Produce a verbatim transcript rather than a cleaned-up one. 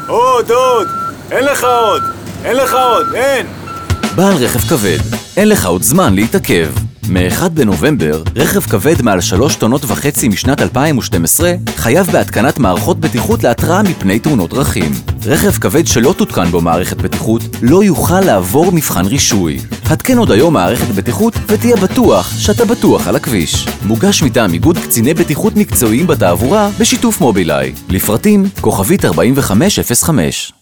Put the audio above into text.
עוד, עוד! אין לך עוד! אין לך עוד! אין! בעל רכב כבד, אין לך עוד זמן להתעכב. מ-אחד בנובמבר, רכב כבד מעל שלוש טונות וחצי משנת אלפיים ושתים עשרה חייב בהתקנת מערכות בטיחות להתראה מפני תאונות דרכים. רכב כבד שלא תותקן בו מערכת בטיחות לא יוכל לעבור מבחן רישוי. התקן עוד היום מערכת בטיחות ותהיה בטוח שאתה בטוח על הכביש. מוגש מטעם איגוד קציני בטיחות מקצועיים בתעבורה בשיתוף מובילאיי. לפרטים כוכבית ארבעים וחמש אפס חמש.